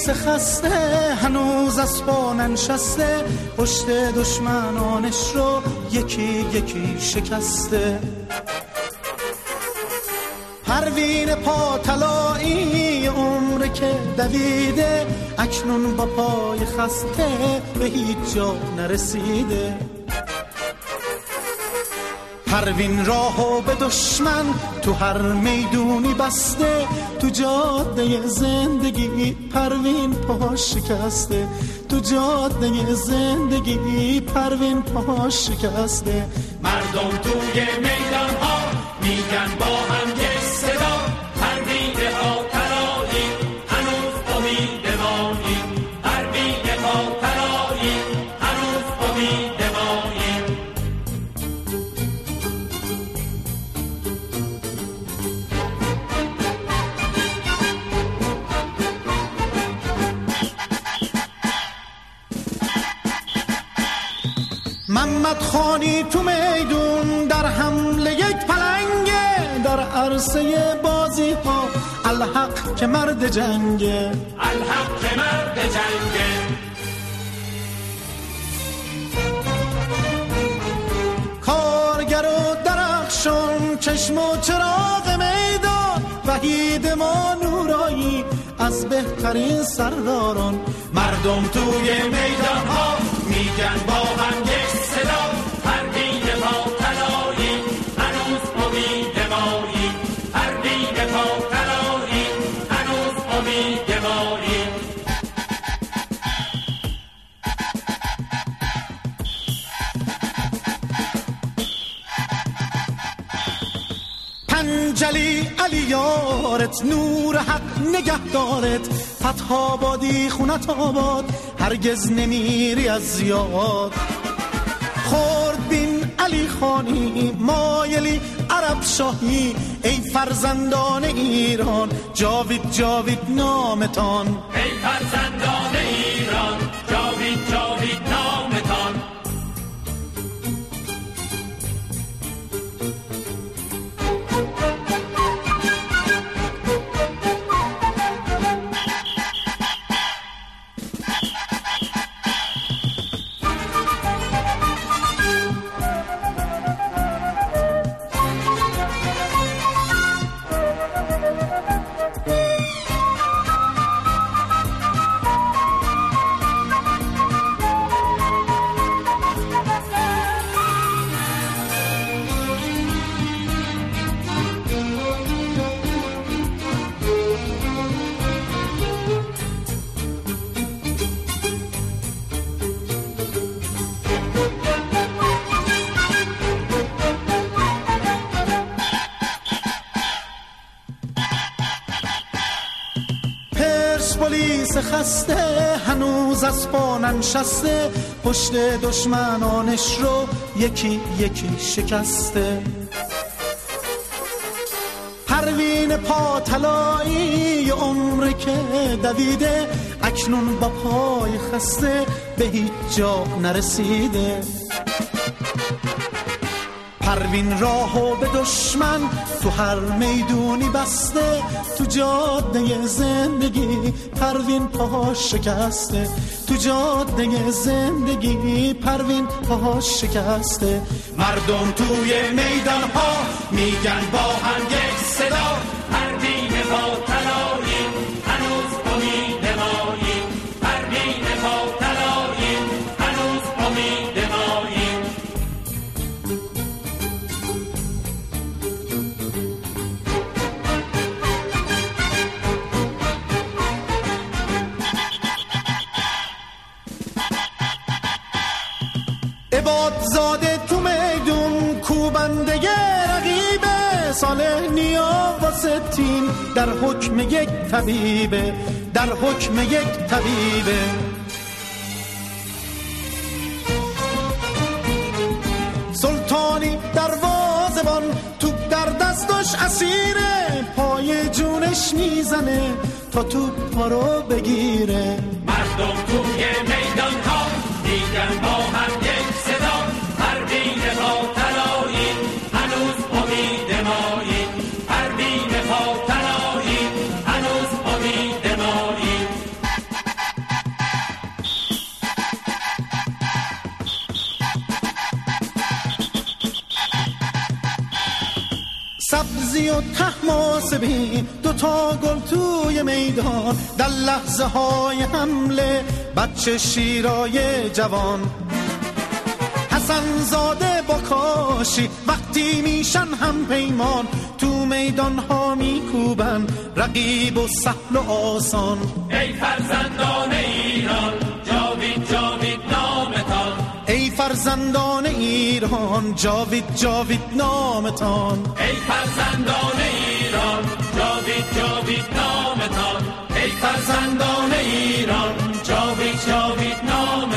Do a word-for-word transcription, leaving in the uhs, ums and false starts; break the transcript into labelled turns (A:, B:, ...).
A: پلیس خسته هنوز از پا ننشسته، پشت دشمنانش رو یکی یکی شکسته. پروین پا طلایی عمر که دویده، اکنون با پای خسته به هیچ جا نرسیده. پروین راهو به دشمن تو هر میدونی بسته، تو جاده زندگی پروین پا شکسته، تو جاده زندگی پروین پا شکسته.
B: مردم توی میدان ها میگن با هم یک صدا، پروین پا طلایی هنوز امیدواری، پروین پا طلایی هنوز امیدواری.
A: محمد خانی تو میدون در حمله یک پلنگه، در عرصه بازی ها الحق که مرد جنگه،
B: الحق که مرد جنگه.
A: کارگر و درخشان چشم و چراغ میدان، وحید ما نورایی از بهترین سرداران.
B: مردم توی میدان ها میگن با هم یک صدا، پروین پا طلایی هنوز امیدواری، پروین پا طلایی هنوز امیدواری.
A: پنجلی علی یارت نور حق نگهدارت، فتح آبادی خونت آباد هرگز نمیری از زیاد. خورد بین علی خانی مایلی عرب شاهی، ای فرزندان ایران جاوید جاوید نامتان،
B: ای فرزندان ایران جاوید جاوید نامتان.
A: پلیس خسته هنوز از پا ننشسته، پشت دشمنانش رو یکی یکی شکسته. پروین پا طلایی عمر که دویده، اکنون با پای خسته به هیچ جا نرسیده. پروین راهو به دشمن تو هر میدونی بسته، تو جاده زندگی پروین پا شکسته، تو جاده زندگی پروین پا شکسته.
B: مردم توی میدان ها میگن با هم یک صدا، پروین پا طلایی هنوز امیدواری، پروین پا طلایی هنوز امیدواری.
A: عبادزاده تو میدون کوبنده رقیبه، صالح نیا واسه تیم در حکم یک طبیبه، در حکم یک طبیبه. سلطانی دروازه‌بان توپ در دستش اسیره، پای جونش میزنه تا توپ ها رو بگیره.
B: مردم توی میدان ها میگن با هم یک صدا، پروین پا طلایی هنوز امید مایی، پروین پا طلایی هنوز امید مایی.
A: سبزی و طحماسبی دوتا گل توی میدان، در لحظه های حمله بچه شیرای جوان. حسن زاده با کاشی وقتی میشن هم پیمان، تو میدان ها میکوبن رقیب و سهل و آسان.
B: ای فرزندان ایران جاوید جاوید نامتان،
A: ای فرزندان ایران جاوید جاوید نامتان.
B: ای فرزندان ایران جاوید جاوید نامتان، ای فرزندان ایران جاوید جاوید نامتان.